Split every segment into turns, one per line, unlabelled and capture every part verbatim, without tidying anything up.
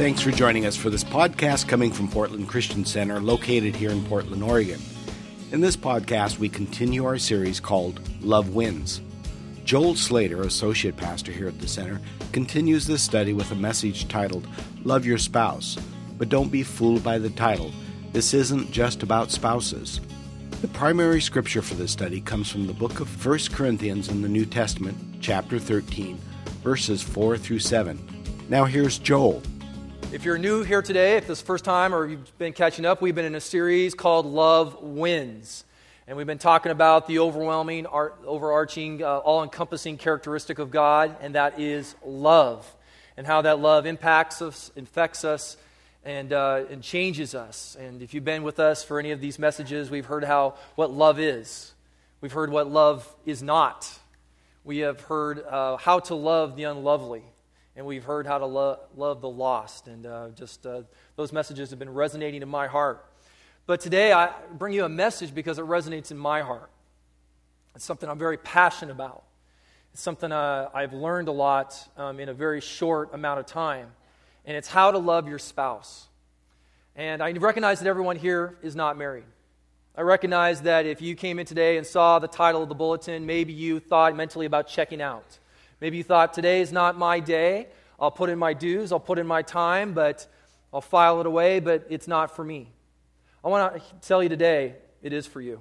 Thanks for joining us for this podcast coming from Portland Christian Center, located here in Portland, Oregon. In this podcast, we continue our series called Love Wins. Joel Slater, associate pastor here at the center, continues this study with a message titled, Love Your Spouse. But don't be fooled by the title. This isn't just about spouses. The primary scripture for this study comes from the book of First Corinthians in the New Testament, chapter thirteen, verses four through seven. Now here's Joel.
If you're new here today, if this is the first time or you've been catching up, we've been in a series called Love Wins. And we've been talking about the overwhelming, overarching, uh, all-encompassing characteristic of God, and that is love. And how that love impacts us, infects us, and, uh, and changes us. And if you've been with us for any of these messages, we've heard how what love is. We've heard what love is not. We have heard uh, how to love the unlovely. And we've heard how to lo- love the lost. And uh, just uh, those messages have been resonating in my heart. But today I bring you a message because it resonates in my heart. It's something I'm very passionate about. It's something uh, I've learned a lot um, in a very short amount of time. And it's how to love your spouse. And I recognize that everyone here is not married. I recognize that if you came in today and saw the title of the bulletin, maybe you thought mentally about checking out. Maybe you thought, today is not my day. I'll put in my dues, I'll put in my time, but I'll file it away, but it's not for me. I want to tell you today, it is for you.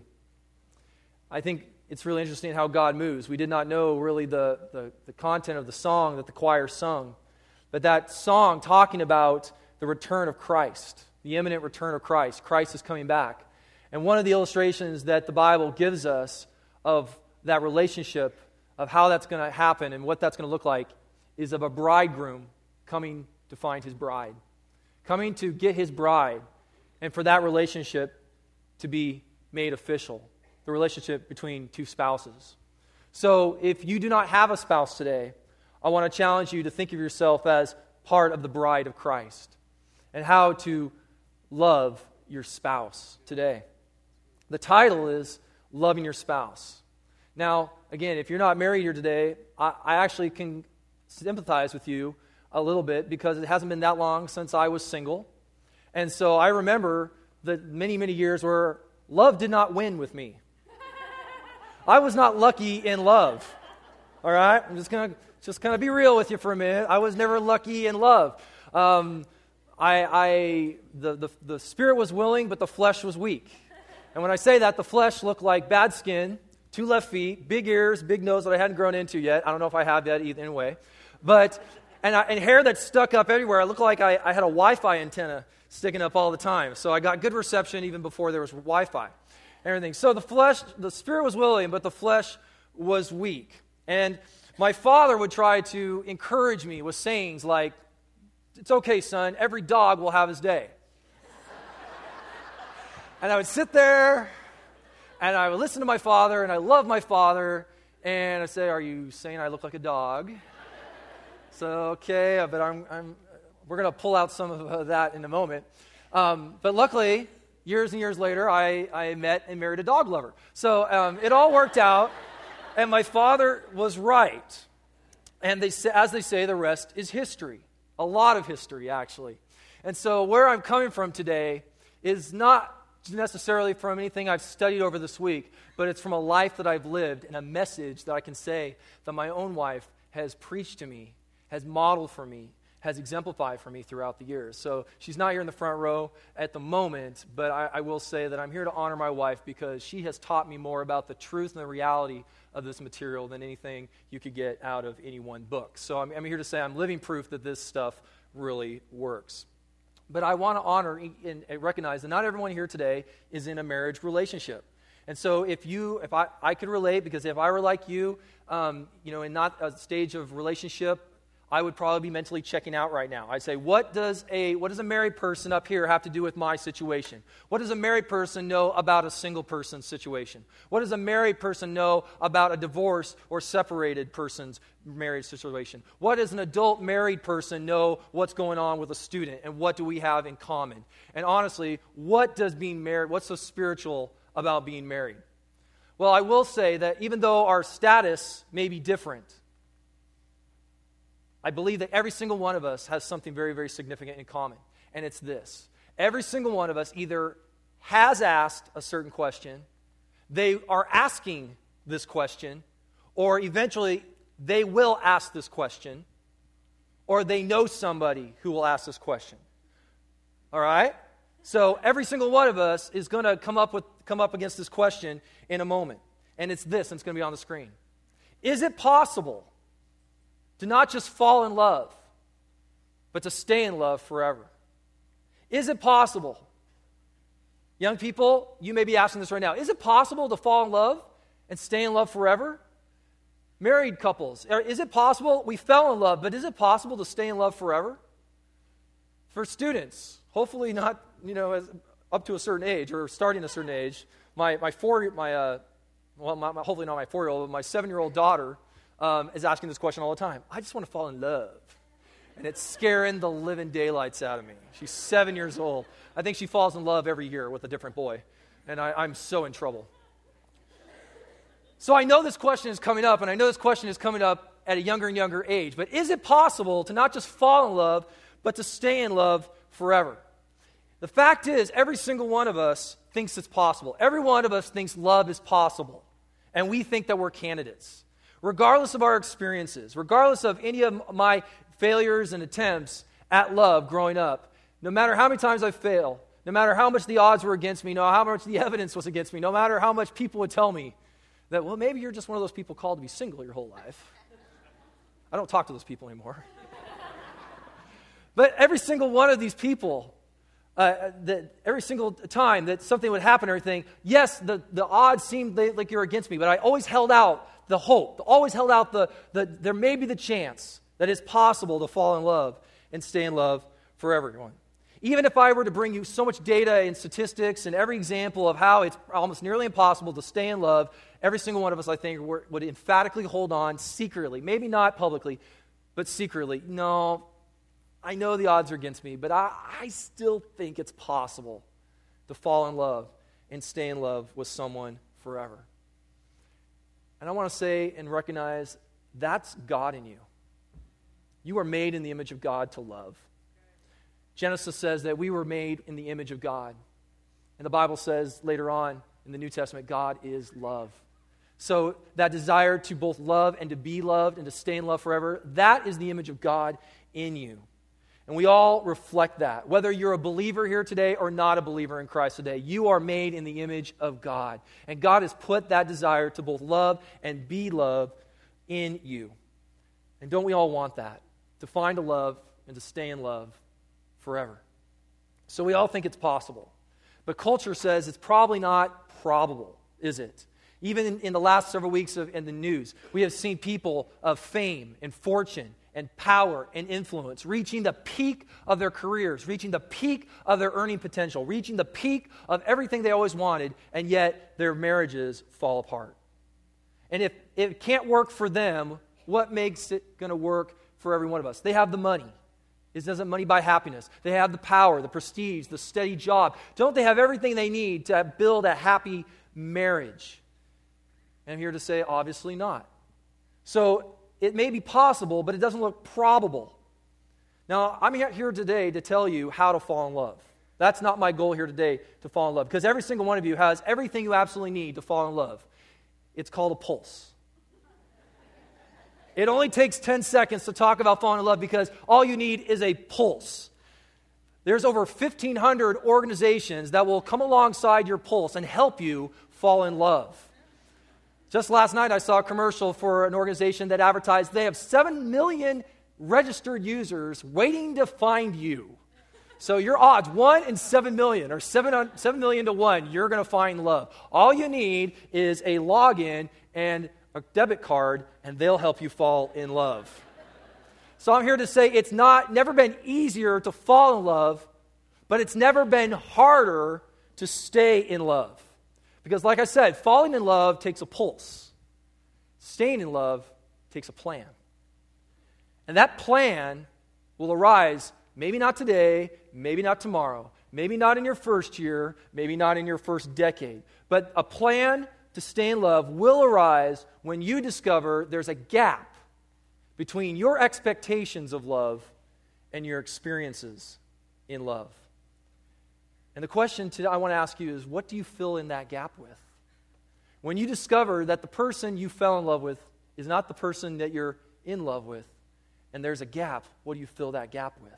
I think it's really interesting how God moves. We did not know really the, the, the content of the song that the choir sung, but that song talking about the return of Christ, the imminent return of Christ. Christ is coming back. And one of the illustrations that the Bible gives us of that relationship, of how that's going to happen and what that's going to look like, is of a bridegroom coming to find his bride, coming to get his bride, and for that relationship to be made official, the relationship between two spouses. So if you do not have a spouse today, I want to challenge you to think of yourself as part of the bride of Christ and how to love your spouse today. The title is Loving Your Spouse. Now, again, if you're not married here today, I, I actually can sympathize with you a little bit because it hasn't been that long since I was single. And so I remember the many, many years where love did not win with me. I was not lucky in love. All right? I'm just going to just kind of be real with you for a minute. I was never lucky in love. Um, I, I the, the, the spirit was willing, but the flesh was weak. And when I say that, the flesh looked like bad skin, two left feet, big ears, big nose that I hadn't grown into yet. I don't know if I have that either anyway. But, and, I, and hair that stuck up everywhere. I looked like I, I had a Wi-Fi antenna sticking up all the time. So I got good reception even before there was Wi-Fi. Everything. So the flesh, the spirit was willing, but the flesh was weak. And my father would try to encourage me with sayings like, it's okay, son, every dog will have his day. And I would sit there, and I would listen to my father, and I love my father, and I say, are you saying I look like a dog? So, okay, but I'm, I'm, we're going to pull out some of that in a moment. Um, but luckily, years and years later, I, I met and married a dog lover. So um, it all worked out, and my father was right. And they say, as they say, the rest is history. A lot of history, actually. And so where I'm coming from today is not necessarily from anything I've studied over this week, but it's from a life that I've lived and a message that I can say that my own wife has preached to me, has modeled for me, has exemplified for me throughout the years. So she's not here in the front row at the moment, but I, I will say that I'm here to honor my wife because she has taught me more about the truth and the reality of this material than anything you could get out of any one book. So I'm, I'm here to say I'm living proof that this stuff really works. But I want to honor and recognize that not everyone here today is in a marriage relationship. And so if you, if I, I could relate, because if I were like you, um, you know, in not a stage of relationship, I would probably be mentally checking out right now. I'd say, what does a what does a married person up here have to do with my situation? What does a married person know about a single person's situation? What does a married person know about a divorced or separated person's marriage situation? What does an adult married person know what's going on with a student, and what do we have in common? And honestly, what does being married, what's so spiritual about being married? Well, I will say that even though our status may be different, I believe that every single one of us has something very, very significant in common, and it's this. Every single one of us either has asked a certain question, they are asking this question, or eventually they will ask this question, or they know somebody who will ask this question. All right? So every single one of us is going to come up with come up against this question in a moment. And it's this, and it's going to be on the screen. Is it possible to not just fall in love, but to stay in love forever? Is it possible? Young people, you may be asking this right now. Is it possible to fall in love and stay in love forever? Married couples, is it possible? We fell in love, but is it possible to stay in love forever? For students, hopefully not, you know, as, up to a certain age or starting a certain age. My my four my uh, well, my, my, hopefully not my four-year-old, but my seven-year-old daughter um, is asking this question all the time. I just want to fall in love. And it's scaring the living daylights out of me. She's seven years old. I think she falls in love every year with a different boy. And I, I'm so in trouble. So I know this question is coming up, and I know this question is coming up at a younger and younger age. But is it possible to not just fall in love, but to stay in love forever? The fact is, every single one of us thinks it's possible. Every one of us thinks love is possible. And we think that we're candidates. Regardless of our experiences, regardless of any of my failures and attempts at love growing up, no matter how many times I fail, no matter how much the odds were against me, no matter how much the evidence was against me, no matter how much people would tell me that, well, maybe you're just one of those people called to be single your whole life. I don't talk to those people anymore. But every single one of these people, uh, that every single time that something would happen or anything, yes, the, the odds seemed like you're against me, but I always held out the hope, always held out the, the there may be the chance that it's possible to fall in love and stay in love for everyone. Even if I were to bring you so much data and statistics and every example of how it's almost nearly impossible to stay in love, every single one of us, I think, would emphatically hold on secretly, maybe not publicly, but secretly. No, I know the odds are against me, but I, I still think it's possible to fall in love and stay in love with someone forever. And I want to say and recognize that's God in you. You are made in the image of God to love. Genesis says that we were made in the image of God. And the Bible says later on in the New Testament, God is love. So that desire to both love and to be loved and to stay in love forever, that is the image of God in you. And we all reflect that. Whether you're a believer here today or not a believer in Christ today, you are made in the image of God. And God has put that desire to both love and be loved in you. And don't we all want that? To find a love and to stay in love forever. So we all think it's possible. But culture says it's probably not probable, is it? Even in, in the last several weeks of, in the news, we have seen people of fame and fortune and power and influence reaching the peak of their careers, reaching the peak of their earning potential, reaching the peak of everything they always wanted, and yet their marriages fall apart. And if it can't work for them, what makes it going to work for every one of us? They have the money. It doesn't money buy happiness. They have the power, the prestige, the steady job. Don't they have everything they need to build a happy marriage? And I'm here to say, obviously not. So it may be possible, but it doesn't look probable. Now, I'm here today to tell you how to fall in love. That's not my goal here today, to fall in love, because every single one of you has everything you absolutely need to fall in love. It's called a pulse. It only takes ten seconds to talk about falling in love because all you need is a pulse. There's over fifteen hundred organizations that will come alongside your pulse and help you fall in love. Just last night I saw a commercial for an organization that advertised they have seven million registered users waiting to find you. So your odds, one in seven million, or seven, seven million to one, you're going to find love. All you need is a login and a debit card, and they'll help you fall in love. So I'm here to say it's not never been easier to fall in love, but it's never been harder to stay in love. Because like I said, falling in love takes a pulse. Staying in love takes a plan. And that plan will arise maybe not today, maybe not tomorrow, maybe not in your first year, maybe not in your first decade, but a plan to stay in love will arise when you discover there's a gap between your expectations of love and your experiences in love. And the question today I want to ask you is, what do you fill in that gap with? When you discover that the person you fell in love with is not the person that you're in love with, and there's a gap, what do you fill that gap with?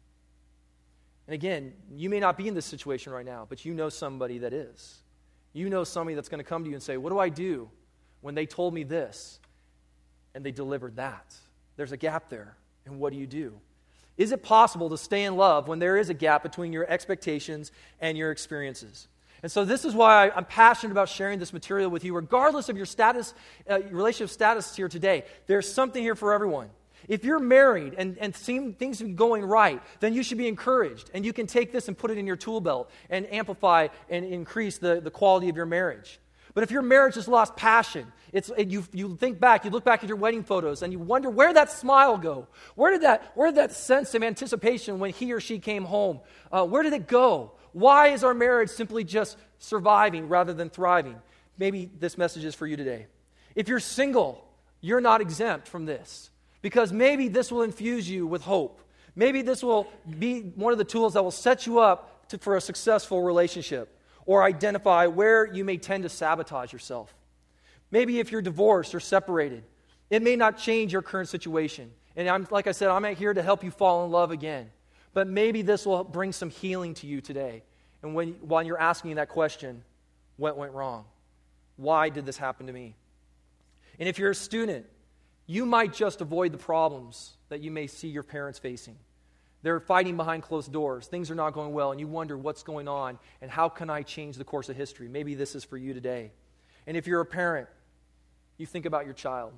And again, you may not be in this situation right now, but you know somebody that is. You know somebody that's going to come to you and say, what do I do when they told me this and they delivered that? There's a gap there, and what do you do? Is it possible to stay in love when there is a gap between your expectations and your experiences? And so this is why I, I'm passionate about sharing this material with you, regardless of your status, uh, your relationship status here today. There's something here for everyone. If you're married and, and seem, things are going right, then you should be encouraged. And you can take this and put it in your tool belt and amplify and increase the, the quality of your marriage. But if your marriage has lost passion, it's, it, you, you think back, you look back at your wedding photos, and you wonder, where did that smile go? Where did that, where did that sense of anticipation when he or she came home? Uh, where did it go? Why is our marriage simply just surviving rather than thriving? Maybe this message is for you today. If you're single, you're not exempt from this, because maybe this will infuse you with hope. Maybe this will be one of the tools that will set you up to, for a successful relationship, or identify where you may tend to sabotage yourself. Maybe if you're divorced or separated, it may not change your current situation. And I'm, like I said, I'm here to help you fall in love again. But maybe this will bring some healing to you today. And when, while you're asking that question, what went wrong? Why did this happen to me? And if you're a student, you might just avoid the problems that you may see your parents facing. They're fighting behind closed doors. Things are not going well, and you wonder what's going on and how can I change the course of history? Maybe this is for you today. And if you're a parent, you think about your child,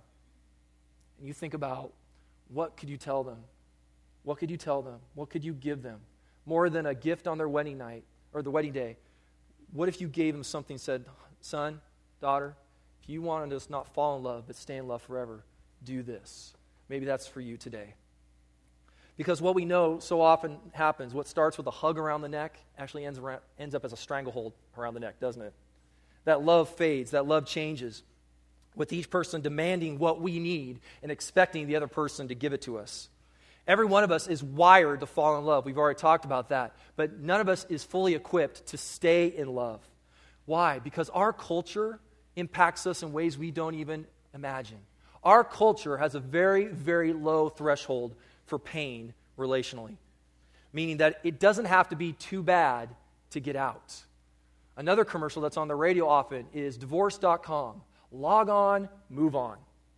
and you think about, what could you tell them? What could you tell them? What could you give them? More than a gift on their wedding night or the wedding day, what if you gave them something and said, son, daughter, if you want to just not fall in love but stay in love forever, do this. Maybe that's for you today. Because what we know so often happens, what starts with a hug around the neck actually ends, around, ends up as a stranglehold around the neck, doesn't it? That love fades, that love changes, with each person demanding what we need and expecting the other person to give it to us. Every one of us is wired to fall in love. We've already talked about that. But none of us is fully equipped to stay in love. Why? Because our culture impacts us in ways we don't even imagine. Our culture has a very, very low threshold for pain relationally, meaning that it doesn't have to be too bad to get out. Another commercial that's on the radio often is divorce dot com. Log on, move on.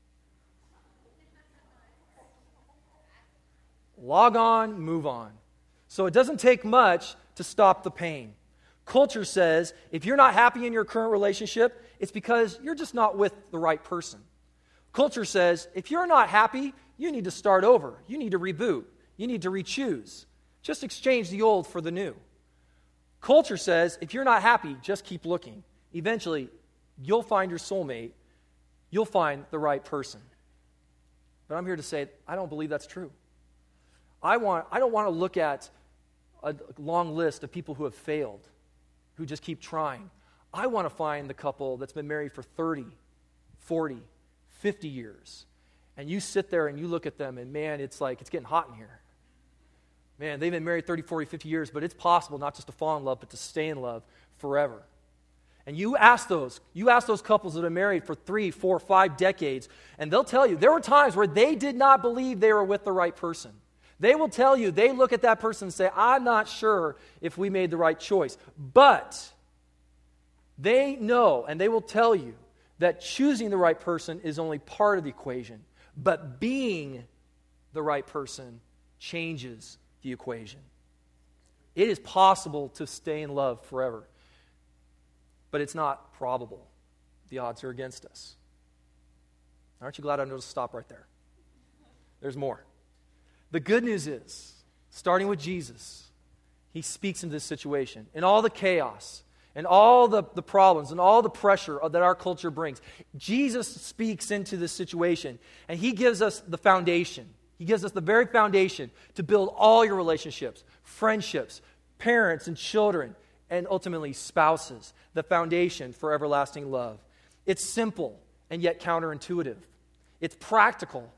Log on, move on. So it doesn't take much to stop the pain. Culture says if you're not happy in your current relationship, it's because you're just not with the right person. Culture says if you're not happy, you need to start over. You need to reboot. You need to re-choose. Just exchange the old for the new. Culture says if you're not happy, just keep looking. Eventually, you'll find your soulmate. You'll find the right person. But I'm here to say I don't believe that's true. I want I don't want to look at a long list of people who have failed, who just keep trying. I want to find the couple that's been married for thirty, forty, fifty years. And you sit there and you look at them and man, it's like it's getting hot in here. Man, they've been married thirty, forty, fifty years, but it's possible not just to fall in love, but to stay in love forever. And you ask those, you ask those couples that have been married for three, four, five decades, and they'll tell you there were times where they did not believe they were with the right person. They will tell you, they look at that person and say, I'm not sure if we made the right choice. But they know, and they will tell you, that choosing the right person is only part of the equation. But being the right person changes the equation. It is possible to stay in love forever. But it's not probable. The odds are against us. Aren't you glad I know to stop right there? There's more. The good news is, starting with Jesus, he speaks into this situation. In all the chaos, and all the, the problems, and all the pressure that our culture brings, Jesus speaks into this situation, and he gives us the foundation. He gives us the very foundation to build all your relationships, friendships, parents and children, and ultimately spouses, the foundation for everlasting love. It's simple and yet counterintuitive. It's practical,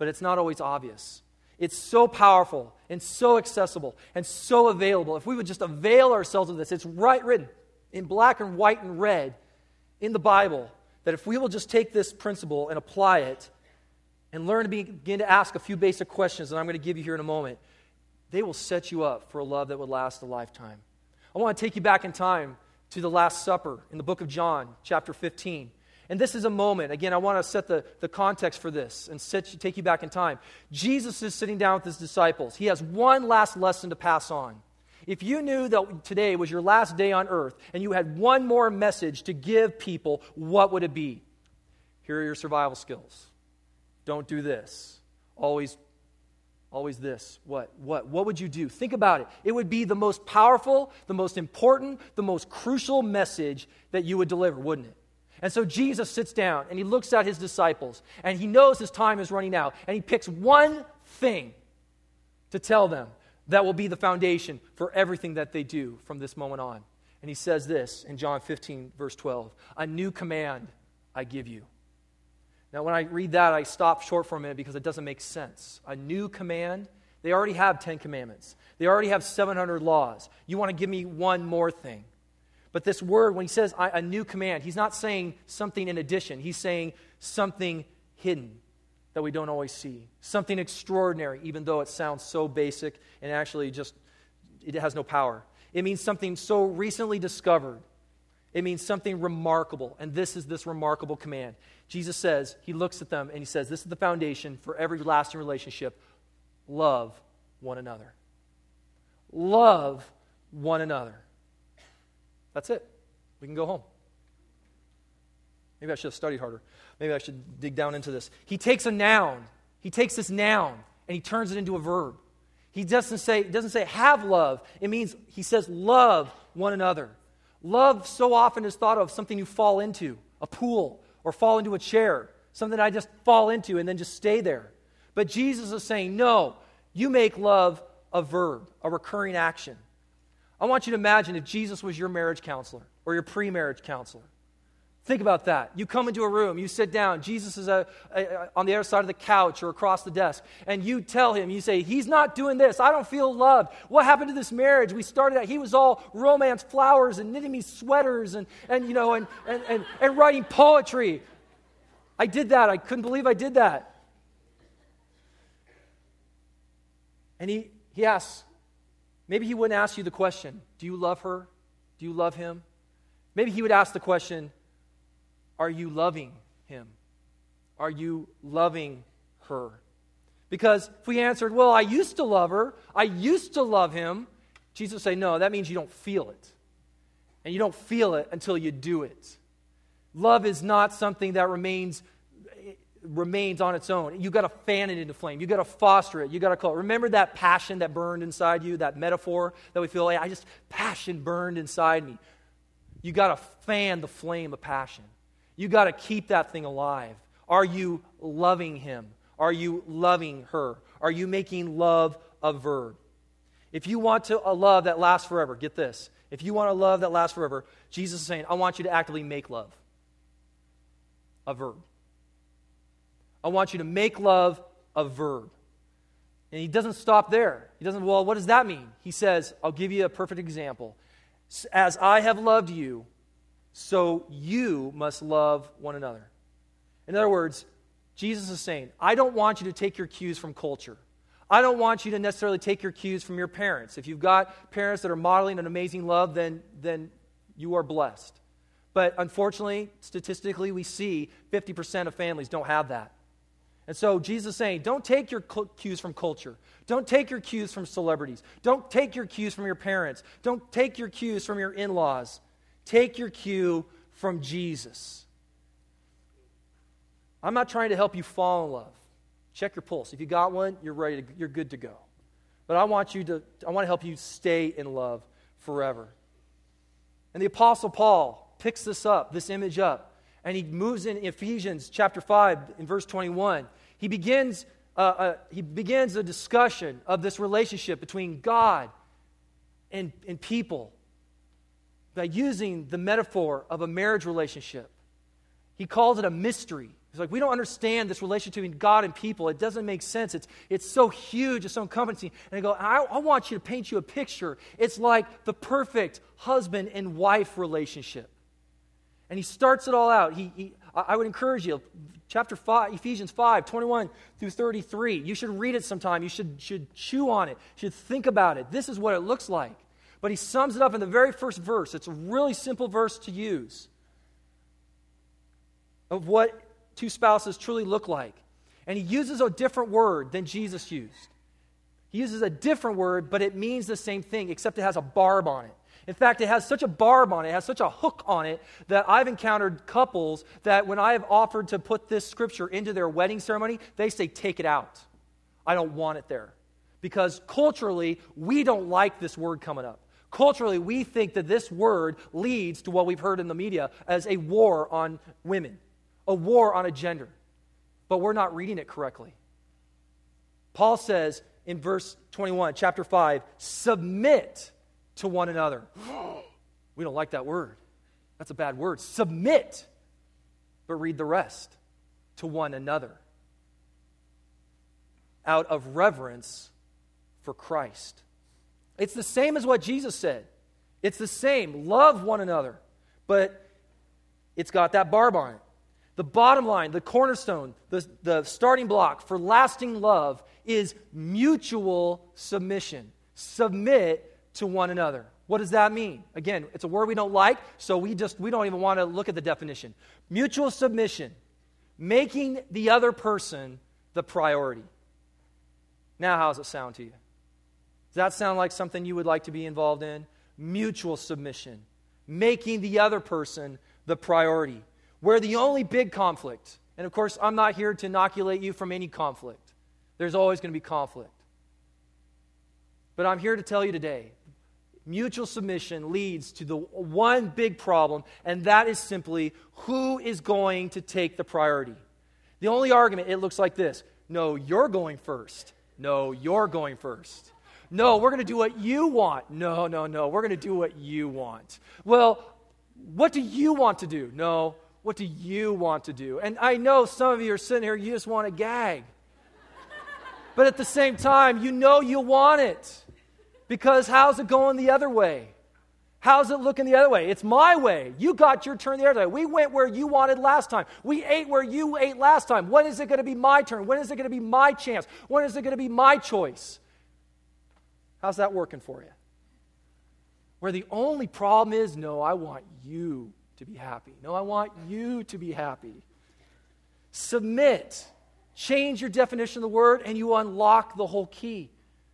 but it's not always obvious. It's so powerful and so accessible and so available. If we would just avail ourselves of this, it's right written in black and white and red in the Bible, that if we will just take this principle and apply it and learn to be, begin to ask a few basic questions that I'm going to give you here in a moment, they will set you up for a love that would last a lifetime. I want to take you back in time to the Last Supper in the book of John, chapter fifteen. And this is a moment, again, I want to set the, the context for this and set, take you back in time. Jesus is sitting down with his disciples. He has one last lesson to pass on. If you knew that today was your last day on earth and you had one more message to give people, what would it be? Here are your survival skills. Don't do this. Always, always this. What? What? What would you do? Think about it. It would be the most powerful, the most important, the most crucial message that you would deliver, wouldn't it? And so Jesus sits down and he looks at his disciples and he knows his time is running out and he picks one thing to tell them that will be the foundation for everything that they do from this moment on. And he says this in John fifteen, verse twelve, "A new command I give you." Now, when I read that, I stop short for a minute because it doesn't make sense. A new command? They already have Ten Commandments. They already have seven hundred laws. You want to give me one more thing. But this word, when he says a new command, he's not saying something in addition. He's saying something hidden that we don't always see. Something extraordinary, even though it sounds so basic and actually just, it has no power. It means something so recently discovered. It means something remarkable. And this is this remarkable command. Jesus says, he looks at them and he says, this is the foundation for every lasting relationship. Love one another. Love one another. That's it. We can go home. Maybe I should have studied harder. Maybe I should dig down into this. He takes a noun. He takes this noun and he turns it into a verb. He doesn't say, doesn't say have love. It means, he says love one another. Love so often is thought of something you fall into, a pool, or fall into a chair, something I just fall into and then just stay there. But Jesus is saying, no, you make love a verb, a recurring action. I want you to imagine if Jesus was your marriage counselor or your pre-marriage counselor. Think about that. You come into a room, you sit down, Jesus is a, a, a, on the other side of the couch or across the desk, and you tell him, you say, he's not doing this. I don't feel loved. What happened to this marriage? We started out, he was all romance flowers and knitting me sweaters and, and you know, and, and, and, and writing poetry. I did that. I couldn't believe I did that. And he, he asks, maybe he wouldn't ask you the question, do you love her? Do you love him? Maybe he would ask the question, are you loving him? Are you loving her? Because if we answered, well, I used to love her, I used to love him, Jesus would say, no, that means you don't feel it. And you don't feel it until you do it. Love is not something that remains remains on its own. You've got to fan it into flame. You've got to foster it. You've got to call it. Remember that passion that burned inside you, that metaphor that we feel, hey, I just, passion burned inside me. You've got to fan the flame of passion. You got to keep that thing alive. Are you loving him? Are you loving her? Are you making love a verb? If you want to a love that lasts forever, get this. If you want a love that lasts forever, Jesus is saying, I want you to actively make love a verb. I want you to make love a verb. And he doesn't stop there. He doesn't, well, what does that mean? He says, I'll give you a perfect example. As I have loved you, so you must love one another. In other words, Jesus is saying, I don't want you to take your cues from culture. I don't want you to necessarily take your cues from your parents. If you've got parents that are modeling an amazing love, then, then you are blessed. But unfortunately, statistically, we see fifty percent of families don't have that. And so Jesus is saying, don't take your cues from culture. Don't take your cues from celebrities. Don't take your cues from your parents. Don't take your cues from your in-laws. Take your cue from Jesus. I'm not trying to help you fall in love. Check your pulse. If you got one, you're ready to, you're good to go. But I want you to, I want to help you stay in love forever. And the Apostle Paul picks this up, this image up. And he moves in Ephesians chapter five in verse twenty-one. He begins, uh, uh, he begins a discussion of this relationship between God and, and people by using the metaphor of a marriage relationship. He calls it a mystery. It's like, we don't understand this relationship between God and people. It doesn't make sense. It's, it's so huge, it's so encompassing. And I go, I, I want you to paint you a picture. It's like the perfect husband and wife relationship. And he starts it all out. He, he, I would encourage you, chapter five, Ephesians five, twenty-one through thirty-three. You should read it sometime. You should, should chew on it. You should think about it. This is what it looks like. But he sums it up in the very first verse. It's a really simple verse to use of what two spouses truly look like. And he uses a different word than Jesus used. He uses a different word, but it means the same thing, except it has a barb on it. In fact, it has such a barb on it, it has such a hook on it, that I've encountered couples that when I have offered to put this scripture into their wedding ceremony, they say, take it out. I don't want it there. Because culturally, we don't like this word coming up. Culturally, we think that this word leads to what we've heard in the media as a war on women, a war on a gender. But we're not reading it correctly. Paul says in verse twenty-one, chapter five, submit to one another. We don't like that word. That's a bad word. Submit. But read the rest. To one another. Out of reverence for Christ. It's the same as what Jesus said. It's the same. Love one another. But it's got that barb on it. The bottom line, the cornerstone, the, the starting block for lasting love is mutual submission. Submit to one another. What does that mean? Again, it's a word we don't like, so we just we don't even want to look at the definition. Mutual submission, making the other person the priority. Now, how does it sound to you? Does that sound like something you would like to be involved in? Mutual submission, making the other person the priority. Where the only big conflict, and of course, I'm not here to inoculate you from any conflict. There's always going to be conflict. But I'm here to tell you today, mutual submission leads to the one big problem, and that is simply who is going to take the priority. The only argument, it looks like this. No, you're going first. No, you're going first. No, we're going to do what you want. No, no, no, we're going to do what you want. Well, what do you want to do? No, what do you want to do? And I know some of you are sitting here, you just want to gag. But at the same time, you know you want it. Because how's it going the other way? How's it looking the other way? It's my way. You got your turn the other way. We went where you wanted last time. We ate where you ate last time. When is it going to be my turn? When is it going to be my chance? When is it going to be my choice? How's that working for you? Where the only problem is, no, I want you to be happy. No, I want you to be happy. Submit. Change your definition of the word and you unlock the whole key.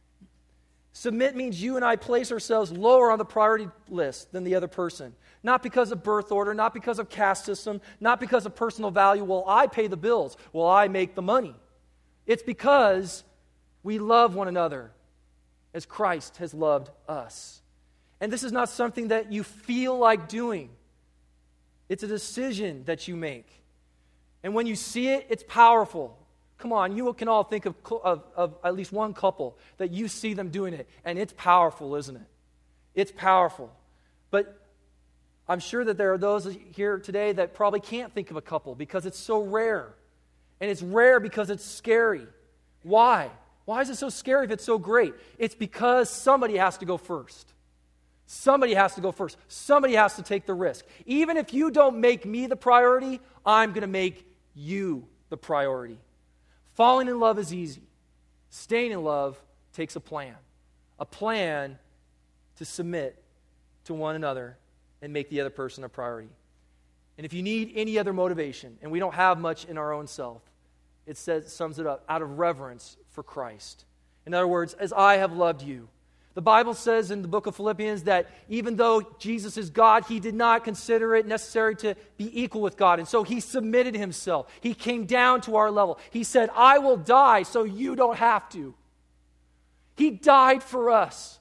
Submit means you and I place ourselves lower on the priority list than the other person. Not because of birth order, not because of caste system, not because of personal value. Well, I pay the bills. Well, I make the money. It's because we love one another as Christ has loved us. And this is not something that you feel like doing. It's a decision that you make. And when you see it, it's powerful. Come on, you can all think of, of, of at least one couple that you see them doing it, and it's powerful, isn't it? It's powerful. But I'm sure that there are those here today that probably can't think of a couple because it's so rare. And it's rare because it's scary. Why? Why is it so scary if it's so great? It's because somebody has to go first. Somebody has to go first. Somebody has to take the risk. Even if you don't make me the priority, I'm going to make you the priority. Falling in love is easy. Staying in love takes a plan. A plan to submit to one another and make the other person a priority. And if you need any other motivation, and we don't have much in our own self, it says, sums it up, out of reverence for Christ. In other words, as I have loved you. The Bible says in the book of Philippians that even though Jesus is God, he did not consider it necessary to be equal with God. And so he submitted himself. He came down to our level. He said, I will die so you don't have to. He died for us.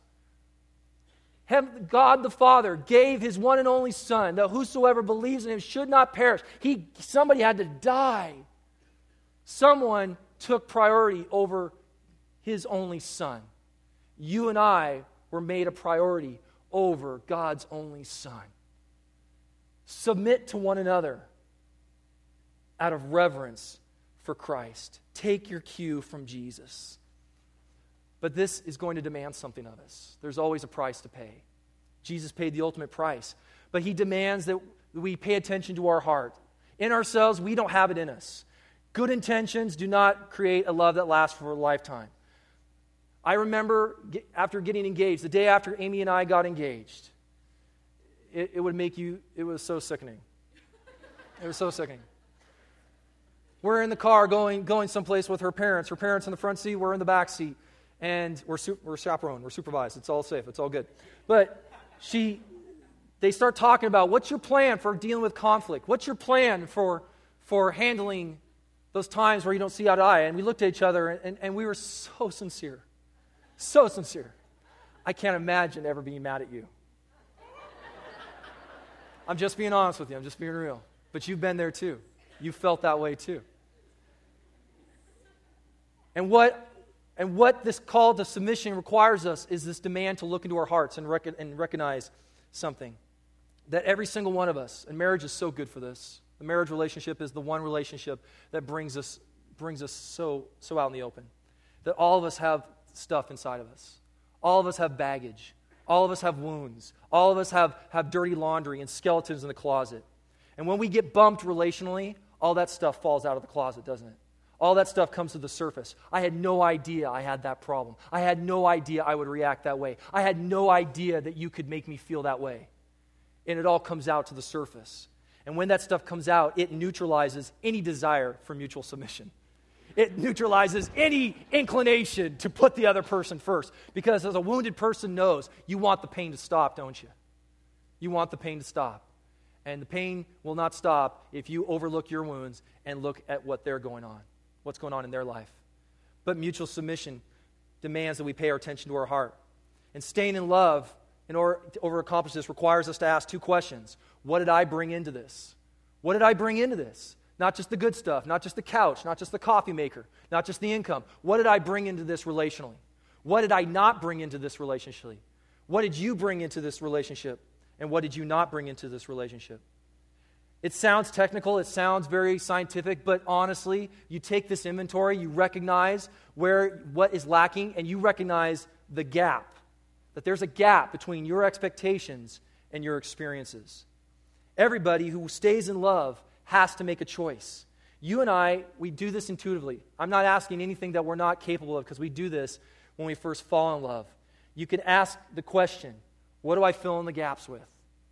God the Father gave his one and only Son, that whosoever believes in him should not perish. He, somebody had to die. Someone took priority over his only Son. You and I were made a priority over God's only Son. Submit to one another. out of reverence for Christ. Take your cue from Jesus. But this is going to demand something of us. There's always a price to pay. Jesus paid the ultimate price. But he demands that we pay attention to our heart. In ourselves, we don't have it in us. Good intentions do not create a love that lasts for a lifetime. I remember after getting engaged, the day after Amy and I got engaged, it, it would make you, it was so sickening. It was so sickening. We're in the car going going someplace with her parents. Her parents in the front seat, we're in the back seat. And we're su- we're chaperoned, we're supervised. It's all safe, it's all good. But she, they start talking about, what's your plan for dealing with conflict? What's your plan for, for handling those times where you don't see eye to eye? And we looked at each other, and, and we were so sincere. So sincere. I can't imagine ever being mad at you. I'm just being honest with you. I'm just being real. But you've been there too. You felt that way too. And what and what this call to submission requires us is this demand to look into our hearts and, rec- and recognize something. That every single one of us, and marriage is so good for this. The marriage relationship is the one relationship that brings us brings us so so out in the open. That all of us have stuff inside of us. All of us have baggage. All of us have wounds. All of us have, have dirty laundry and skeletons in the closet. And when we get bumped relationally, all that stuff falls out of the closet, doesn't it? All that stuff comes to the surface. I had no idea I had that problem. I had no idea I would react that way. I had no idea that you could make me feel that way. And it all comes out to the surface. And when that stuff comes out, it neutralizes any desire for mutual submission. It neutralizes any inclination to put the other person first. Because as a wounded person knows, you want the pain to stop, don't you? You want the pain to stop. And the pain will not stop if you overlook your wounds and look at what they're going on, what's going on in their life. But mutual submission demands that we pay our attention to our heart. And staying in love in order to over accomplish this requires us to ask two questions. What did I bring into this? What did I bring into this? Not just the good stuff, not just the couch, not just the coffee maker, not just the income. What did I bring into this relationally? What did I not bring into this relationship? What did you bring into this relationship? And what did you not bring into this relationship? It sounds technical, it sounds very scientific, but honestly, you take this inventory, you recognize where what is lacking, and you recognize the gap. That there's a gap between your expectations and your experiences. Everybody who stays in love has to make a choice. You and I, we do this intuitively. I'm not asking anything that we're not capable of because we do this when we first fall in love. You can ask the question, what do I fill in the gaps with?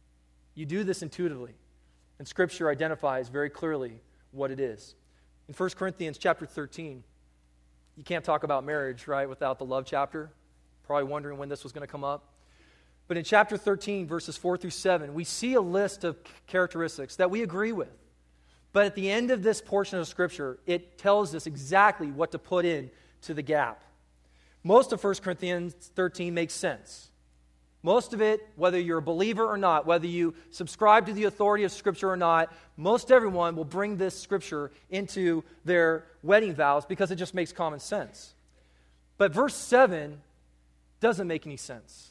You do this intuitively. And Scripture identifies very clearly what it is. In First Corinthians chapter thirteen, you can't talk about marriage, right, without the love chapter. Probably wondering when this was going to come up. But in chapter thirteen, verses four through seven, we see a list of characteristics that we agree with. But at the end of this portion of Scripture, it tells us exactly what to put in to the gap. Most of First Corinthians thirteen makes sense. Most of it, whether you're a believer or not, whether you subscribe to the authority of Scripture or not, most everyone will bring this Scripture into their wedding vows because it just makes common sense. But verse seven doesn't make any sense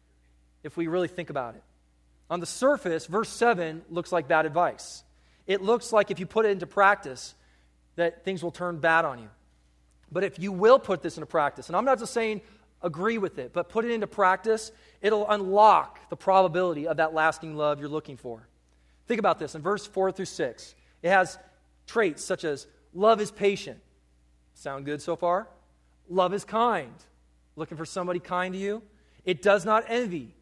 if we really think about it. On the surface, verse seven looks like bad advice. It looks like if you put it into practice, that things will turn bad on you. But if you will put this into practice, and I'm not just saying agree with it, but put it into practice, it'll unlock the probability of that lasting love you're looking for. Think about this. In verse four through six, it has traits such as love is patient. Sound good so far? Love is kind. Looking for somebody kind to you? It does not envy.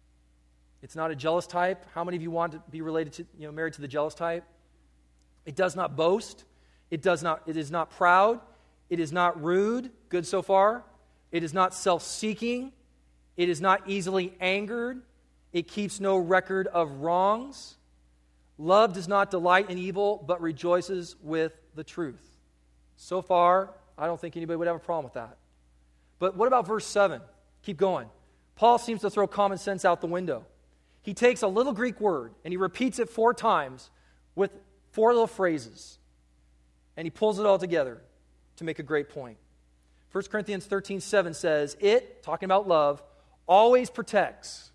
It's not a jealous type. How many of you want to be related to, you know, married to the jealous type? It does not boast. It does not, it is not proud. It is not rude. Good so far. It is not self-seeking. It is not easily angered. It keeps no record of wrongs. Love does not delight in evil, but rejoices with the truth. So far, I don't think anybody would have a problem with that. But what about verse seven? Keep going. Paul seems to throw common sense out the window. He takes a little Greek word and he repeats it four times with four little phrases. And he pulls it all together to make a great point. First Corinthians thirteen seven says, it, talking about love, always protects.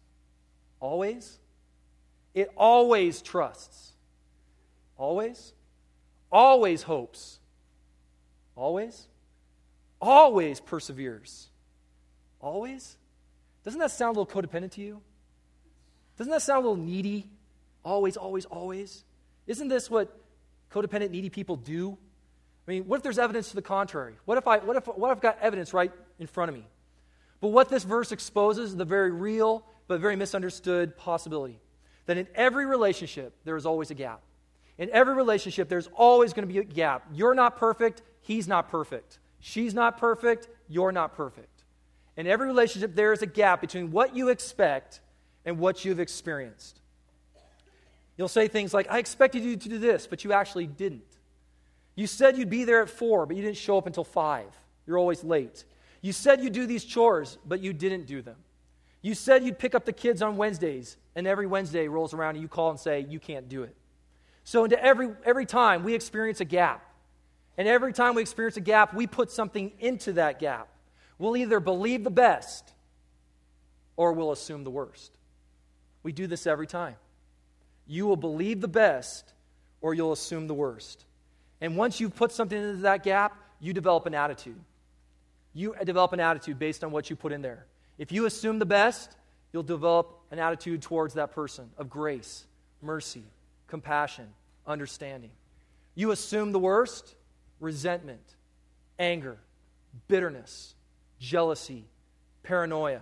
Always? It always trusts. Always? always hopes, always, always perseveres, always. Doesn't that sound a little codependent to you? Doesn't that sound a little needy? Always, always, always. Isn't this what codependent, needy people do? I mean, what if there's evidence to the contrary? What if I, what if, what if I've got evidence right in front of me? But what this verse exposes is the very real but very misunderstood possibility that in every relationship there is always a gap. In every relationship there's always going to be a gap. You're not perfect, he's not perfect. She's not perfect, you're not perfect. In every relationship, there is a gap between what you expect and what you've experienced. You'll say things like, I expected you to do this, but you actually didn't. You said you'd be there at four, but you didn't show up until five. You're always late. You said you'd do these chores, but you didn't do them. You said you'd pick up the kids on Wednesdays, and every Wednesday rolls around and you call and say, you can't do it. So into every, every time we experience a gap, and every time we experience a gap, we put something into that gap. We'll either believe the best or we'll assume the worst. We do this every time. You will believe the best or you'll assume the worst. And once you put something into that gap, you develop an attitude. You develop an attitude based on what you put in there. If you assume the best, you'll develop an attitude towards that person of grace, mercy, compassion, understanding. You assume the worst, resentment, anger, bitterness, jealousy, paranoia.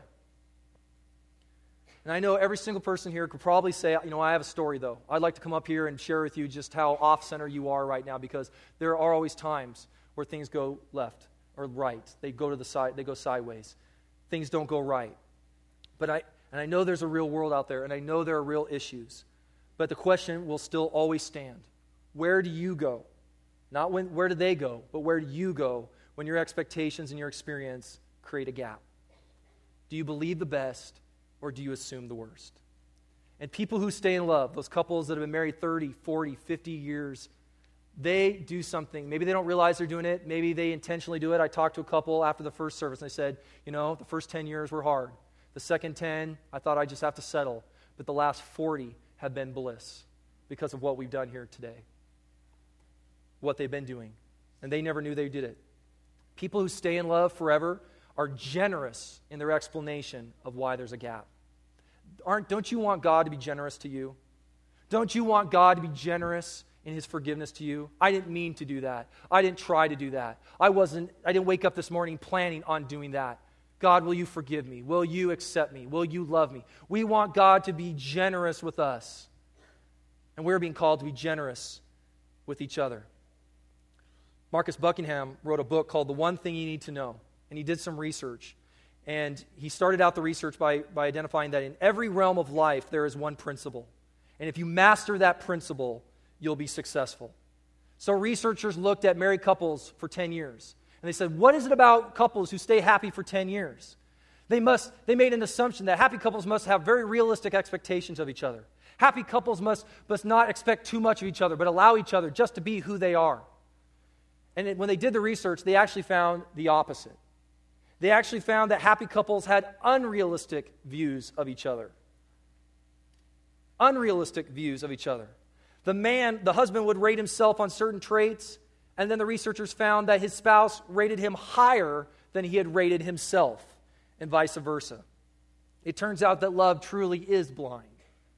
And I know every single person here could probably say, you know, I have a story though. I'd like to come up here and share with you just how off-center you are right now, because there are always times where things go left or right. They go to the side, they go sideways. Things don't go right. But I and I know there's a real world out there, and I know there are real issues. But the question will still always stand. Where do you go? Not when where do they go, but where do you go when your expectations and your experience create a gap? Do you believe the best or do you assume the worst? And people who stay in love, those couples that have been married thirty, forty, fifty years, they do something. Maybe they don't realize they're doing it. Maybe they intentionally do it. I talked to a couple after the first service, and I said, you know, the first ten years were hard. The second ten, I thought I'd just have to settle. But the last forty have been bliss because of what we've done here today, what they've been doing. And they never knew they did it. People who stay in love forever are generous in their explanation of why there's a gap. Aren't, don't you want God to be generous to you? Don't you want God to be generous in his forgiveness to you? I didn't mean to do that. I didn't try to do that. I wasn't, I didn't wake up this morning planning on doing that. God, will you forgive me? Will you accept me? Will you love me? We want God to be generous with us. And we're being called to be generous with each other. Marcus Buckingham wrote a book called The One Thing You Need to Know. And he did some research. And he started out the research by, by identifying that in every realm of life, there is one principle. And if you master that principle, you'll be successful. So researchers looked at married couples for ten years. And they said, what is it about couples who stay happy for ten years? They must. They made an assumption that happy couples must have very realistic expectations of each other. Happy couples must, must not expect too much of each other, but allow each other just to be who they are. And it, when they did the research, they actually found the opposite. They actually found that happy couples had unrealistic views of each other. Unrealistic views of each other. The man, the husband would rate himself on certain traits, and then the researchers found that his spouse rated him higher than he had rated himself, and vice versa. It turns out that love truly is blind.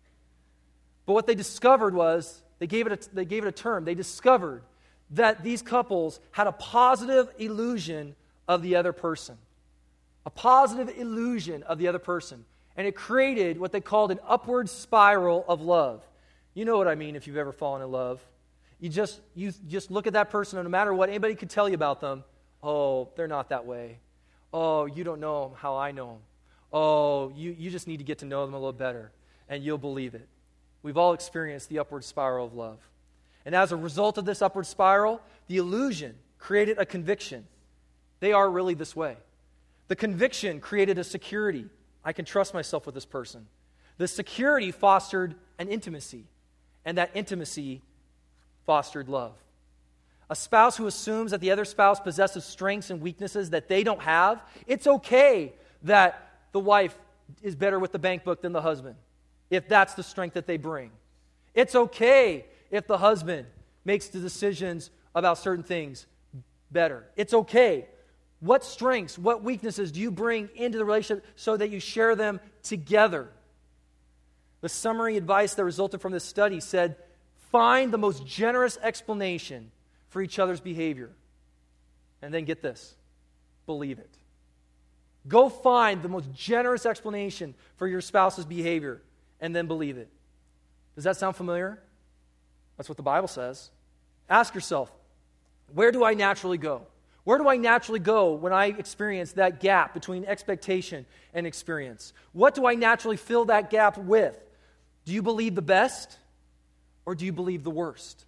But what they discovered was, they gave it a, they gave it a term, they discovered that these couples had a positive illusion of the other person. A positive illusion of the other person. And it created what they called an upward spiral of love. You know what I mean if you've ever fallen in love. You just you just look at that person, and no matter what anybody could tell you about them, oh, they're not that way. Oh, you don't know them how I know them. Oh, you, you just need to get to know them a little better, and you'll believe it. We've all experienced the upward spiral of love. And as a result of this upward spiral, the illusion created a conviction. They are really this way. The conviction created a security. I can trust myself with this person. The security fostered an intimacy, and that intimacy fostered love. A spouse who assumes that the other spouse possesses strengths and weaknesses that they don't have, it's okay that the wife is better with the bank book than the husband, if that's the strength that they bring. It's okay if the husband makes the decisions about certain things better. It's okay. What strengths, what weaknesses do you bring into the relationship so that you share them together? The summary advice that resulted from this study said, find the most generous explanation for each other's behavior. And then get this, believe it. Go find the most generous explanation for your spouse's behavior and then believe it. Does that sound familiar? That's what the Bible says. Ask yourself, where do I naturally go? Where do I naturally go when I experience that gap between expectation and experience? What do I naturally fill that gap with? Do you believe the best or do you believe the worst?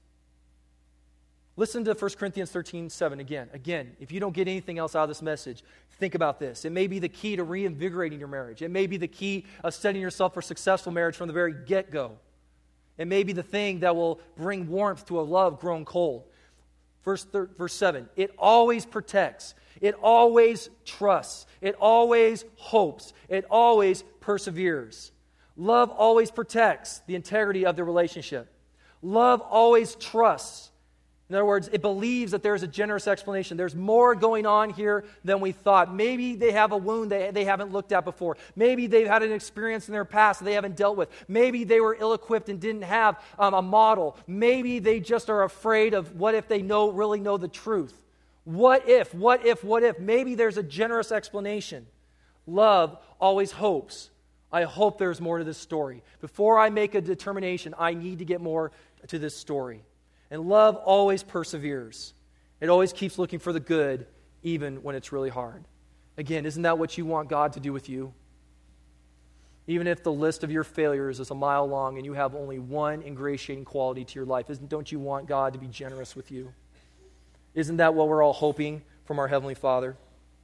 Listen to First Corinthians thirteen seven again. Again, if you don't get anything else out of this message, think about this. It may be the key to reinvigorating your marriage. It may be the key of setting yourself for successful marriage from the very get-go. It may be the thing that will bring warmth to a love grown cold. Verse, thir- verse seven, it always protects. It always trusts. It always hopes. It always perseveres. Love always protects the integrity of the relationship. Love always trusts. In other words, it believes that there's a generous explanation. There's more going on here than we thought. Maybe they have a wound they, they haven't looked at before. Maybe they've had an experience in their past that they haven't dealt with. Maybe they were ill-equipped and didn't have um, a model. Maybe they just are afraid of what if they know really know the truth. What if, what if, what if? Maybe there's a generous explanation. Love always hopes. I hope there's more to this story. Before I make a determination, I need to get more to this story. And love always perseveres. It always keeps looking for the good, even when it's really hard. Again, isn't that what you want God to do with you? Even if the list of your failures is a mile long and you have only one ingratiating quality to your life, isn't, don't you want God to be generous with you? Isn't that what we're all hoping from our Heavenly Father?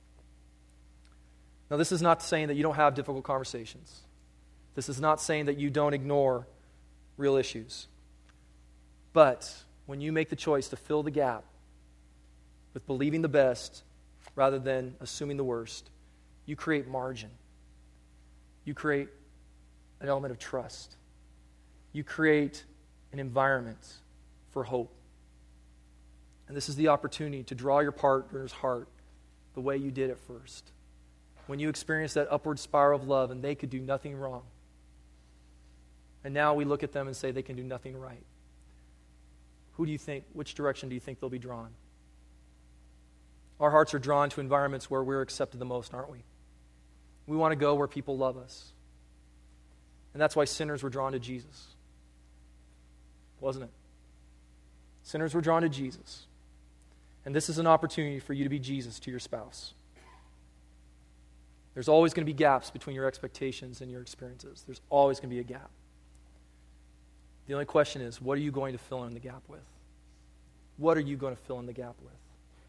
Now, this is not saying that you don't have difficult conversations. This is not saying that you don't ignore real issues. But when you make the choice to fill the gap with believing the best rather than assuming the worst, you create margin. You create an element of trust. You create an environment for hope. And this is the opportunity to draw your partner's heart the way you did at first. When you experience that upward spiral of love and they could do nothing wrong. And now we look at them and say they can do nothing right. Who do you think, which direction do you think they'll be drawn? Our hearts are drawn to environments where we're accepted the most, aren't we? We want to go where people love us. And that's why sinners were drawn to Jesus. Wasn't it? Sinners were drawn to Jesus. And this is an opportunity for you to be Jesus to your spouse. There's always going to be gaps between your expectations and your experiences. There's always going to be a gap. The only question is, what are you going to fill in the gap with? What are you going to fill in the gap with?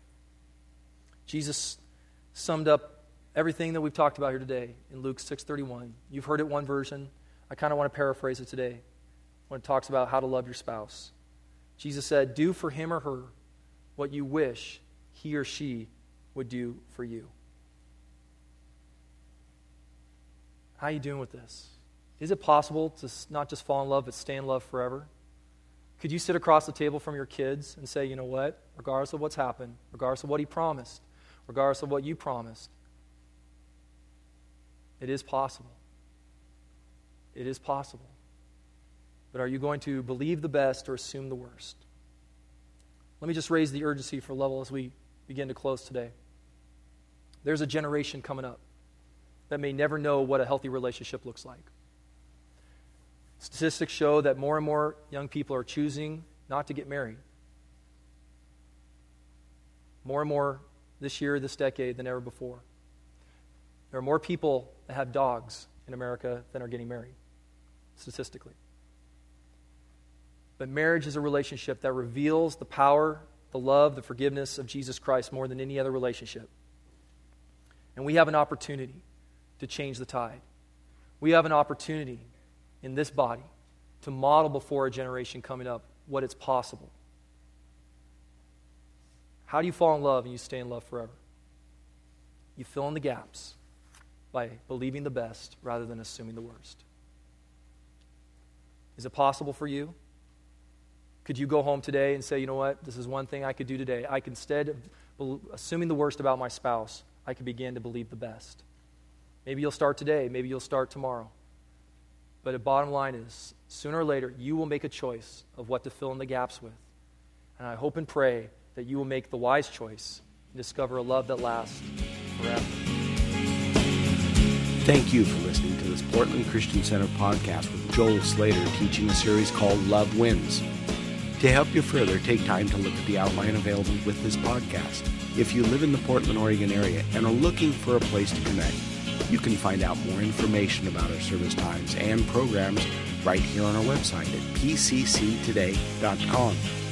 Jesus summed up everything that we've talked about here today in Luke six thirty-one. You've heard it one version. I kind of want to paraphrase it today when it talks about how to love your spouse. Jesus said, do for him or her what you wish he or she would do for you. How are you doing with this? Is it possible to not just fall in love, but stay in love forever? Could you sit across the table from your kids and say, you know what, regardless of what's happened, regardless of what he promised, regardless of what you promised, it is possible. It is possible. But are you going to believe the best or assume the worst? Let me just raise the urgency for level as we begin to close today. There's a generation coming up that may never know what a healthy relationship looks like. Statistics show that more and more young people are choosing not to get married. More and more this year, this decade, than ever before. There are more people that have dogs in America than are getting married, statistically. But marriage is a relationship that reveals the power, the love, the forgiveness of Jesus Christ more than any other relationship. And we have an opportunity to change the tide. We have an opportunity in this body to model before a generation coming up what it's possible. How do you fall in love and you stay in love forever? You fill in the gaps by believing the best rather than assuming the worst. Is it possible for you? Could you go home today and say, you know what, this is one thing I could do today. I could, instead of assuming the worst about my spouse, I could begin to believe the best. Maybe you'll start today. Maybe you'll start tomorrow. But the bottom line is, sooner or later, you will make a choice of what to fill in the gaps with. And I hope and pray that you will make the wise choice and discover a love that lasts forever.
Thank you for listening to this Portland Christian Center podcast with Joel Slater, teaching a series called Love Wins. To help you further, take time to look at the outline available with this podcast. If you live in the Portland, Oregon area and are looking for a place to connect, you can find out more information about our service times and programs right here on our website at p c c today dot com.